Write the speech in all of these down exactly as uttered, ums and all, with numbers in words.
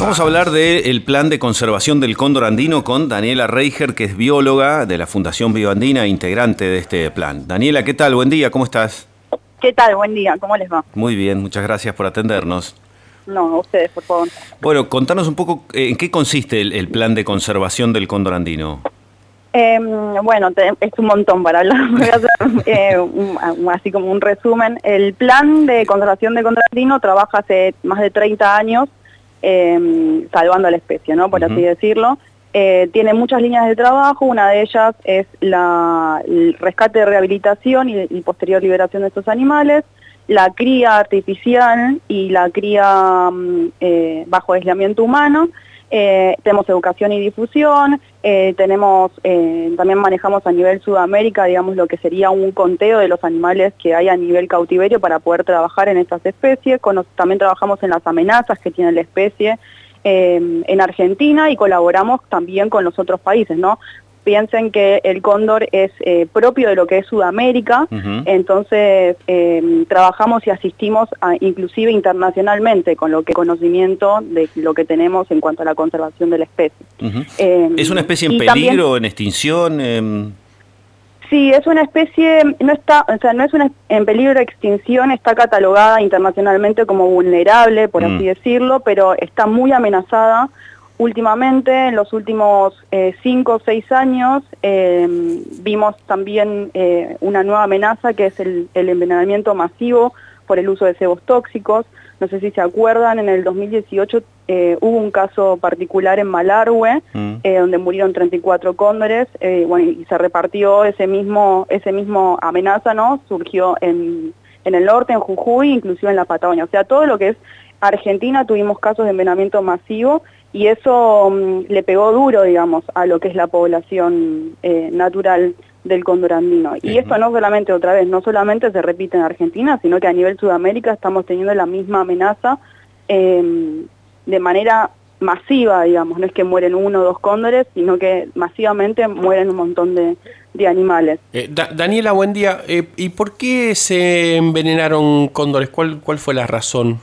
Vamos a hablar del plan de conservación del cóndor andino con Daniela Reicher, que es bióloga de la Fundación Bioandina, integrante de este plan. Daniela, ¿qué tal? Buen día, ¿cómo estás? ¿Qué tal? Buen día, ¿cómo les va? Muy bien, muchas gracias por atendernos. No, a ustedes, por favor. Bueno, contanos un poco en qué consiste el, el plan de conservación del cóndor andino. Eh, bueno, te, es un montón para hablar. Voy a hacer eh, un, un, así como un resumen. El plan de conservación del cóndor andino trabaja hace más de treinta años eh, salvando a la especie, ¿no? Por uh-huh. así decirlo. Eh, tiene muchas líneas de trabajo. Una de ellas es la, el rescate de rehabilitación y, y posterior liberación de estos animales, la cría artificial y la cría eh, bajo aislamiento humano. Eh, tenemos educación y difusión, eh, tenemos, eh, también manejamos a nivel Sudamérica, digamos, lo que sería un conteo de los animales que hay a nivel cautiverio para poder trabajar en estas especies. Con, también trabajamos en las amenazas que tiene la especie eh, en Argentina y colaboramos también con los otros países, ¿no? Piensen que el cóndor es eh, propio de lo que es Sudamérica, uh-huh. entonces eh, trabajamos y asistimos a, inclusive internacionalmente con lo que conocimiento de lo que tenemos en cuanto a la conservación de la especie. Uh-huh. eh, ¿Es una especie en peligro, también, en extinción? Eh... Sí, es una especie, no está, o sea, no es una en peligro de extinción, está catalogada internacionalmente como vulnerable, por uh-huh. así decirlo, pero está muy amenazada. Últimamente, en los últimos eh, cinco o seis años, eh, vimos también eh, una nueva amenaza que es el, el envenenamiento masivo por el uso de cebos tóxicos. No sé si se acuerdan, en el dos mil dieciocho eh, hubo un caso particular en Malargüe, mm. eh, donde murieron treinta y cuatro cóndores, eh, bueno, y se repartió ese mismo, ese mismo amenaza, ¿no? Surgió en, en el norte, en Jujuy, inclusive en la Patagonia. O sea, todo lo que es Argentina tuvimos casos de envenenamiento masivo, y eso um, le pegó duro, digamos, a lo que es la población eh, natural del cóndor andino. Y uh-huh. esto no solamente, otra vez, no solamente se repite en Argentina, sino que a nivel Sudamérica estamos teniendo la misma amenaza eh, de manera masiva, digamos. No es que mueren uno o dos cóndores, sino que masivamente mueren un montón de, de animales. Eh, da, Daniela, buen día. Eh, ¿Y por qué se envenenaron cóndores? ¿Cuál, cuál fue la razón?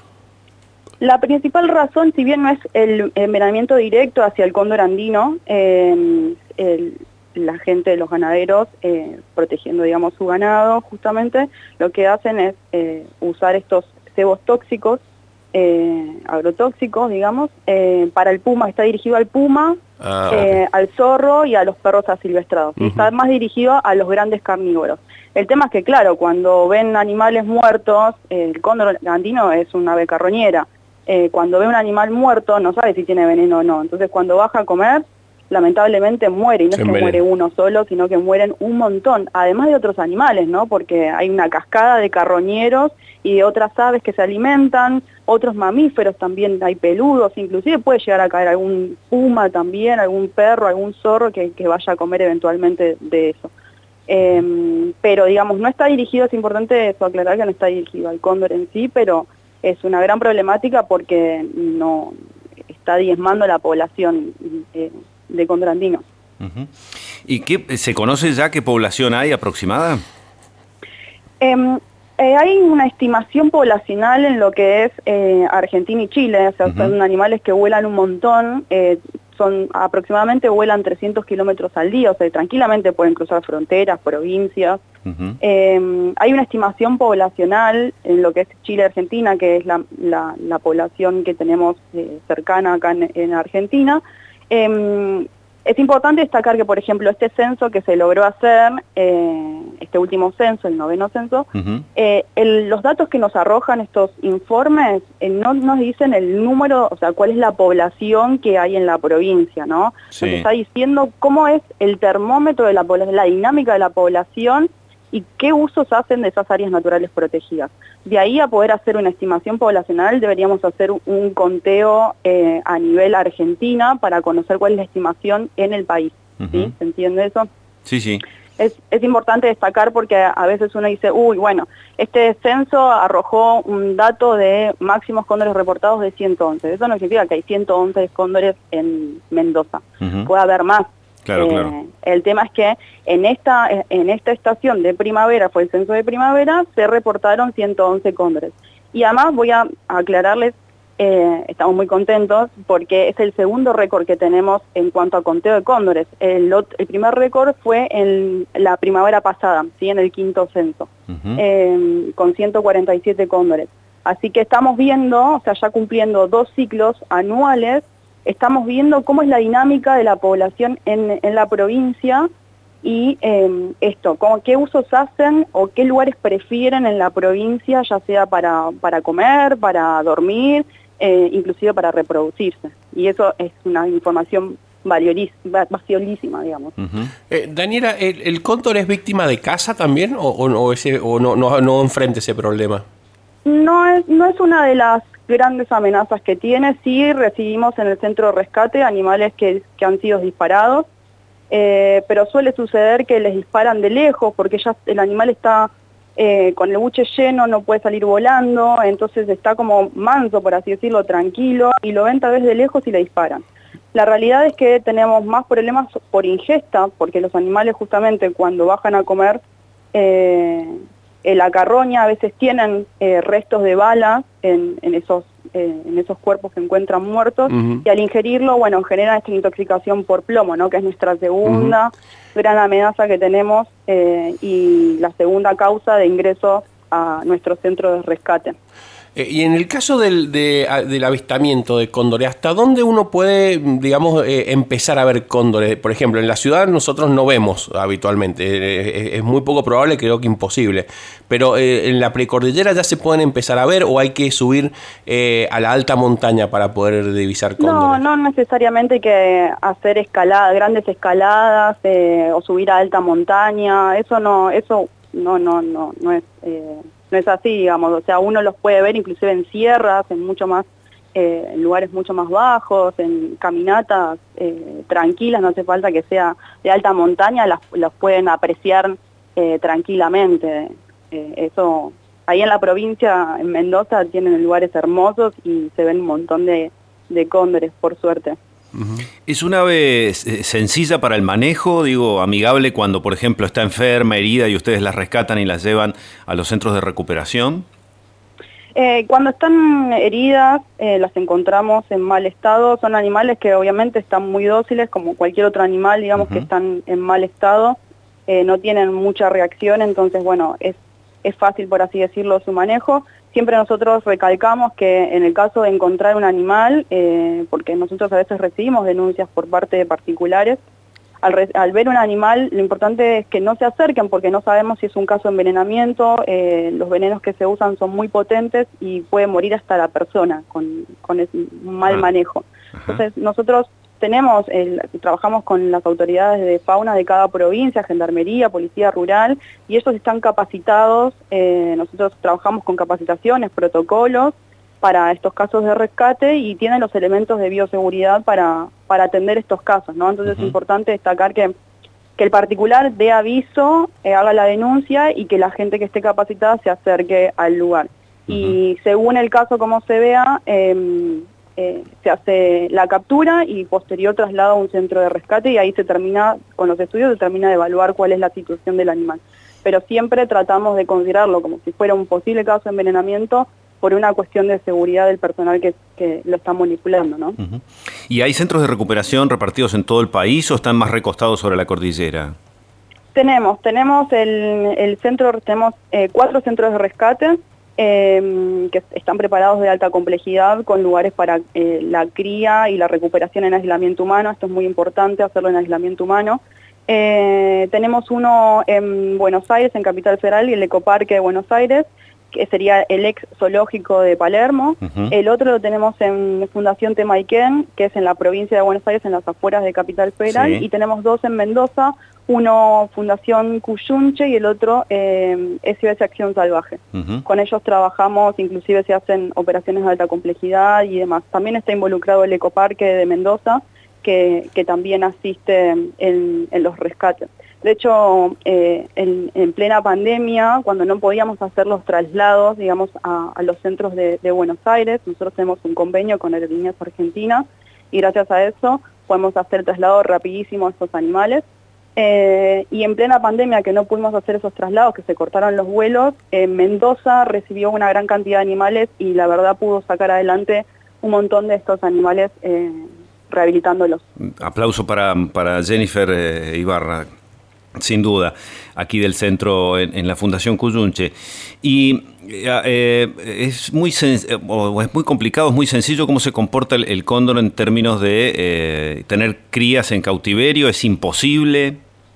La principal razón, si bien no es el envenenamiento directo hacia el cóndor andino, eh, el, la gente, los ganaderos, eh, protegiendo, digamos, su ganado, justamente, lo que hacen es eh, usar estos cebos tóxicos, eh, agrotóxicos, digamos, eh, para el puma. Está dirigido al puma, ah, eh, okay. al zorro y a los perros asilvestrados. Uh-huh. Y está más dirigido a los grandes carnívoros. El tema es que, claro, cuando ven animales muertos, eh, el cóndor andino es una ave carroñera. Eh, cuando ve un animal muerto no sabe si tiene veneno o no, entonces cuando baja a comer lamentablemente muere, y no es que muere uno solo, sino que mueren un montón, además de otros animales, ¿no? Porque hay una cascada de carroñeros y de otras aves que se alimentan, otros mamíferos también, hay peludos, inclusive puede llegar a caer algún puma también, algún perro, algún zorro que, que vaya a comer eventualmente de eso. Eh, pero digamos, no está dirigido, es importante eso, aclarar que no está dirigido al cóndor en sí, pero es una gran problemática porque no está diezmando la población eh, de cóndor andino. Uh-huh. ¿Y qué, se conoce ya qué población hay aproximada? Eh, eh, hay una estimación poblacional en lo que es eh, Argentina y Chile, o sea, uh-huh. son animales que vuelan un montón, eh, son aproximadamente vuelan trescientos kilómetros al día, o sea, tranquilamente pueden cruzar fronteras, provincias. Uh-huh. eh, hay una estimación poblacional en lo que es Chile y Argentina, que es la, la, la población que tenemos eh, cercana acá en, en Argentina. Eh, es importante destacar que, por ejemplo, este censo que se logró hacer, eh, este último censo, el noveno censo, uh-huh. eh, el, los datos que nos arrojan estos informes eh, no nos dicen el número, o sea, cuál es la población que hay en la provincia, ¿no? Sí. Nos está diciendo cómo es el termómetro de la población, la dinámica de la población y qué usos hacen de esas áreas naturales protegidas. De ahí a poder hacer una estimación poblacional deberíamos hacer un conteo eh, a nivel Argentina para conocer cuál es la estimación en el país. Uh-huh. ¿Sí? ¿Se entiende eso? Sí, sí. Es, es importante destacar porque a veces uno dice, uy, bueno, este censo arrojó un dato de máximos cóndores reportados de ciento once. Eso no significa que hay ciento once cóndores en Mendoza. Uh-huh. Puede haber más. Claro, eh, claro. El tema es que en esta, en esta estación de primavera, fue el censo de primavera, se reportaron ciento once cóndores. Y además voy a aclararles eh, estamos muy contentos porque es el segundo récord que tenemos en cuanto a conteo de cóndores. El, el primer récord fue en la primavera pasada, ¿sí? En el quinto censo, uh-huh. eh, con ciento cuarenta y siete cóndores. Así que estamos viendo, o sea, ya cumpliendo dos ciclos anuales, estamos viendo cómo es la dinámica de la población en, en la provincia y eh, esto, como qué usos hacen o qué lugares prefieren en la provincia, ya sea para, para comer, para dormir, eh, inclusive para reproducirse. Y eso es una información valiosísima, digamos. Uh-huh. eh, Daniela, ¿el, ¿el cóndor es víctima de caza también o, o, o, ese, o no, no, no enfrenta ese problema? No es, no es una de las grandes amenazas que tiene. Sí recibimos en el centro de rescate animales que, que han sido disparados, eh, pero suele suceder que les disparan de lejos porque ya el animal está eh, con el buche lleno, no puede salir volando, entonces está como manso, por así decirlo, tranquilo, y lo ven tal vez de lejos y le disparan. La realidad es que tenemos más problemas por ingesta, porque los animales justamente cuando bajan a comer, eh, en la carroña a veces tienen eh, restos de balas en, en, esos, eh, en esos cuerpos que encuentran muertos, uh-huh. y al ingerirlo, bueno, genera esta intoxicación por plomo, ¿no? Que es nuestra segunda uh-huh. gran amenaza que tenemos eh, y la segunda causa de ingreso a nuestro centro de rescate. Eh, y en el caso del, de, del avistamiento de cóndores, ¿hasta dónde uno puede, digamos, eh, empezar a ver cóndores? Por ejemplo, en la ciudad nosotros no vemos habitualmente, eh, es muy poco probable, creo que imposible, pero eh, en la precordillera ya se pueden empezar a ver o hay que subir eh, a la alta montaña para poder divisar cóndores. No, no necesariamente hay que hacer escaladas, grandes escaladas eh, o subir a alta montaña, eso no, eso no, no, no, no es... Eh, No es así, digamos, o sea, uno los puede ver inclusive en sierras, en mucho más, eh, en lugares mucho más bajos, en caminatas eh, tranquilas, no hace falta que sea de alta montaña, las, las pueden apreciar eh, tranquilamente. Eh, eso, ahí en la provincia, en Mendoza, tienen lugares hermosos y se ven un montón de, de cóndores, por suerte. ¿Es una ave sencilla para el manejo, digo, amigable cuando, por ejemplo, está enferma, herida y ustedes la rescatan y la llevan a los centros de recuperación? Eh, cuando están heridas, eh, las encontramos en mal estado. Son animales que obviamente están muy dóciles, como cualquier otro animal, digamos, uh-huh. que están en mal estado. Eh, no tienen mucha reacción, entonces, bueno, es, es fácil, por así decirlo, su manejo. Siempre nosotros recalcamos que en el caso de encontrar un animal, eh, porque nosotros a veces recibimos denuncias por parte de particulares, al, re, al ver un animal lo importante es que no se acerquen porque no sabemos si es un caso de envenenamiento, eh, los venenos que se usan son muy potentes y puede morir hasta la persona con, con un mal manejo. Entonces nosotros tenemos, el, trabajamos con las autoridades de fauna de cada provincia, gendarmería, policía rural, y ellos están capacitados, eh, nosotros trabajamos con capacitaciones, protocolos para estos casos de rescate y tienen los elementos de bioseguridad para, para atender estos casos, ¿no? Entonces uh-huh. es importante destacar que, que el particular dé aviso, eh, haga la denuncia y que la gente que esté capacitada se acerque al lugar. Uh-huh. Y según el caso como se vea, eh, Eh, se hace la captura y posterior traslado a un centro de rescate y ahí se termina, con los estudios se termina de evaluar cuál es la situación del animal. Pero siempre tratamos de considerarlo como si fuera un posible caso de envenenamiento por una cuestión de seguridad del personal que, que lo está manipulando, ¿no? Uh-huh. ¿Y hay centros de recuperación repartidos en todo el país o están más recostados sobre la cordillera? Tenemos, tenemos el, el centro, tenemos eh, cuatro centros de rescate, Eh, que están preparados de alta complejidad con lugares para eh, la cría y la recuperación en aislamiento humano. Esto es muy importante, hacerlo en aislamiento humano. Eh, tenemos uno en Buenos Aires, en Capital Federal, y el Ecoparque de Buenos Aires, que sería el ex zoológico de Palermo. Uh-huh. El otro lo tenemos en Fundación Temaiken, que es en la provincia de Buenos Aires, en las afueras de Capital Federal, sí. Y tenemos dos en Mendoza, uno Fundación Cuyunche y el otro eh, S O S Acción Salvaje. Uh-huh. Con ellos trabajamos, inclusive se hacen operaciones de alta complejidad y demás. También está involucrado el Ecoparque de Mendoza, que, que también asiste en, en los rescates. De hecho, eh, en, en plena pandemia, cuando no podíamos hacer los traslados, digamos, a, a los centros de, de Buenos Aires, nosotros tenemos un convenio con Aerolíneas Argentinas y gracias a eso podemos hacer traslados rapidísimo a estos animales. Eh, y en plena pandemia que no pudimos hacer esos traslados, que se cortaron los vuelos, eh, Mendoza recibió una gran cantidad de animales y la verdad pudo sacar adelante un montón de estos animales eh, rehabilitándolos. Aplauso para, para Jennifer eh, Ibarra, sin duda, aquí del centro en, en la Fundación Cuyunche. Y eh, es, muy o es muy complicado, es muy sencillo cómo se comporta el, el cóndor en términos de eh, tener crías en cautiverio, ¿es imposible?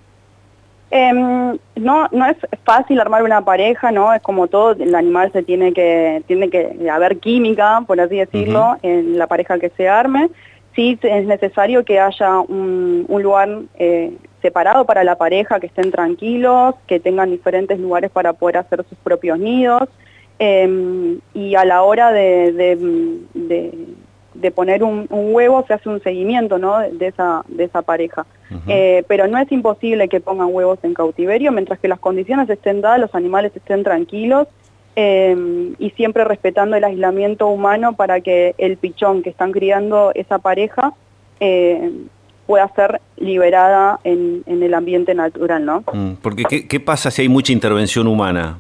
Eh, no, no es fácil armar una pareja, ¿no? Es como todo, el animal se tiene que, tiene que haber química, por así decirlo, uh-huh. en la pareja que se arme. Sí es necesario que haya un, un lugar eh, separado para la pareja, que estén tranquilos, que tengan diferentes lugares para poder hacer sus propios nidos. Eh, y a la hora de, de, de, de poner un, un huevo se hace un seguimiento, ¿no? de, esa, de esa pareja. Uh-huh. Eh, pero no es imposible que pongan huevos en cautiverio, mientras que las condiciones estén dadas, los animales estén tranquilos. Eh, y siempre respetando el aislamiento humano para que el pichón que están criando esa pareja eh, pueda ser liberada en, en el ambiente natural, ¿no? Porque ¿qué, qué pasa si hay mucha intervención humana?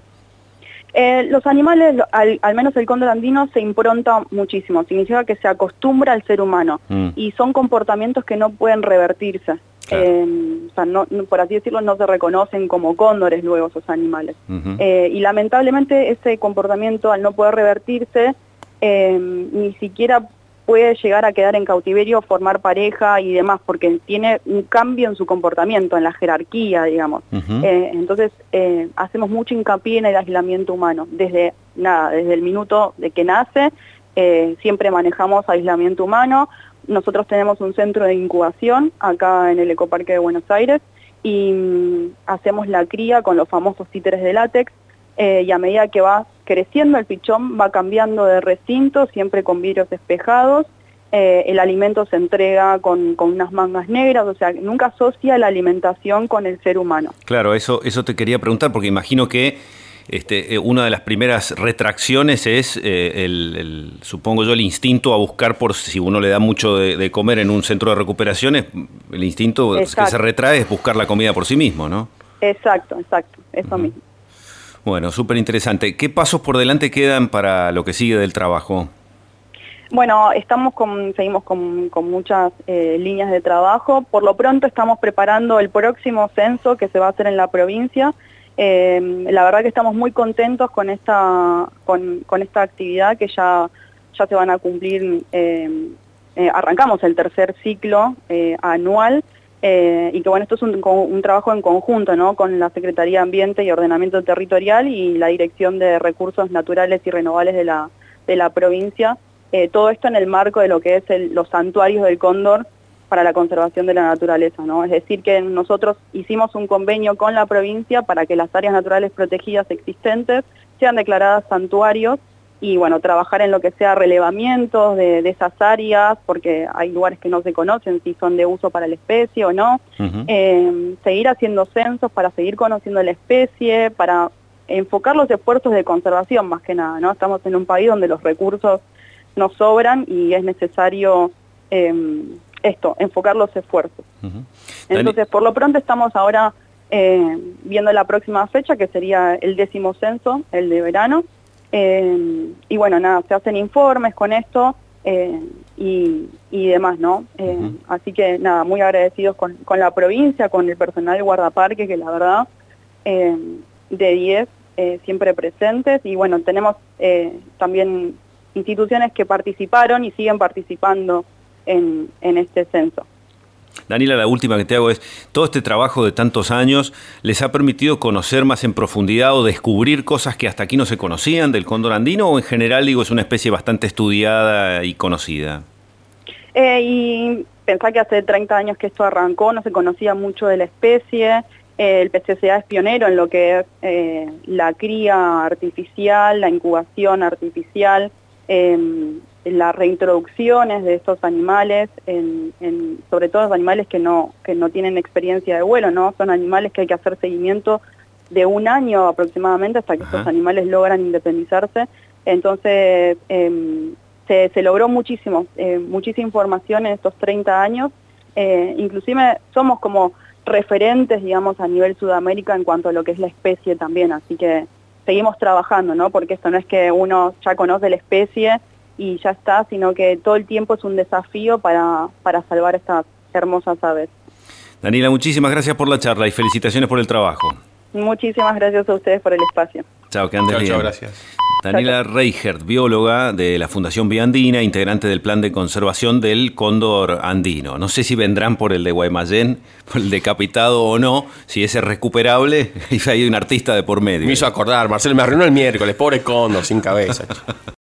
Eh, los animales, al, al menos el cóndor andino, se impronta muchísimo, significa que se acostumbra al ser humano mm. y son comportamientos que no pueden revertirse. Claro. Eh, o sea, no, no, por así decirlo, no se reconocen como cóndores luego esos animales. Uh-huh. eh, y lamentablemente ese comportamiento, al no poder revertirse, eh, ni siquiera puede llegar a quedar en cautiverio, formar pareja y demás, porque tiene un cambio en su comportamiento, en la jerarquía, digamos. Uh-huh. eh, entonces, eh, hacemos mucho hincapié en el aislamiento humano. Desde, nada, desde el minuto de que nace, eh, siempre manejamos aislamiento humano. Nosotros tenemos un centro de incubación acá en el Ecoparque de Buenos Aires y mm, hacemos la cría con los famosos títeres de látex eh, y a medida que va creciendo el pichón va cambiando de recinto, siempre con vidrios espejados, eh, el alimento se entrega con, con unas mangas negras, o sea, nunca asocia la alimentación con el ser humano. Claro, eso, eso te quería preguntar porque imagino que Este, una de las primeras retracciones es, eh, el, el, supongo yo, el instinto a buscar por si uno le da mucho de, de comer en un centro de recuperación, el instinto Exacto. que se retrae es buscar la comida por sí mismo, ¿no? Exacto, exacto, eso uh-huh. mismo. Bueno, súper interesante. ¿Qué pasos por delante quedan para lo que sigue del trabajo? Bueno, estamos con, seguimos con, con muchas eh, líneas de trabajo. Por lo pronto estamos preparando el próximo censo que se va a hacer en la provincia. Eh, la verdad que estamos muy contentos con esta con, con esta actividad que ya, ya se van a cumplir, eh, eh, arrancamos el tercer ciclo eh, anual eh, y que bueno, esto es un, un trabajo en conjunto, ¿no? Con la Secretaría de Ambiente y Ordenamiento Territorial y la Dirección de Recursos Naturales y Renovables de la, de la provincia, eh, todo esto en el marco de lo que es el, los santuarios del cóndor para la conservación de la naturaleza, ¿no? Es decir, que nosotros hicimos un convenio con la provincia para que las áreas naturales protegidas existentes sean declaradas santuarios y, bueno, trabajar en lo que sea relevamientos de, de esas áreas, porque hay lugares que no se conocen si son de uso para la especie o no. Uh-huh. Eh, seguir haciendo censos para seguir conociendo la especie, para enfocar los esfuerzos de conservación más que nada, ¿no? Estamos en un país donde los recursos nos sobran y es necesario eh, esto, enfocar los esfuerzos. Uh-huh. Entonces, por lo pronto estamos ahora eh, viendo la próxima fecha, que sería el décimo censo, el de verano, eh, y bueno, nada, se hacen informes con esto eh, y, y demás, ¿no? Eh, uh-huh. Así que nada, muy agradecidos con, con la provincia, con el personal de guardaparque, que la verdad, eh, de diez, eh, siempre presentes, y bueno, tenemos eh, también instituciones que participaron y siguen participando En, en este censo. Daniela, la última que te hago es, todo este trabajo de tantos años les ha permitido conocer más en profundidad o descubrir cosas que hasta aquí no se conocían del cóndor andino, o en general, digo, es una especie bastante estudiada y conocida? Eh, y pensá que hace treinta años que esto arrancó, no se conocía mucho de la especie, eh, el P C C A es pionero en lo que es eh, la cría artificial, la incubación artificial, eh, las reintroducciones de estos animales, en, en, sobre todo los animales que no, que no tienen experiencia de vuelo, ¿no? Son animales que hay que hacer seguimiento de un año aproximadamente hasta que Ajá. estos animales logran independizarse. Entonces, eh, se, se logró muchísimo, eh, muchísima información en estos treinta años. Eh, inclusive somos como referentes, digamos, a nivel Sudamérica en cuanto a lo que es la especie también, así que seguimos trabajando, ¿no? Porque esto no es que uno ya conoce la especie y ya está, sino que todo el tiempo es un desafío para, para salvar estas hermosas aves. Daniela, muchísimas gracias por la charla y felicitaciones por el trabajo. Muchísimas gracias a ustedes por el espacio. Chao, que andes Chao, bien. chao, gracias. Daniela Reichert, bióloga de la Fundación Vía Andina, integrante del plan de conservación del cóndor andino. No sé si vendrán por el de Guaymallén, por el decapitado o no, si ese es recuperable, y hay un artista de por medio. Me hizo acordar, Marcelo, me arruinó el miércoles, pobre cóndor, sin cabeza.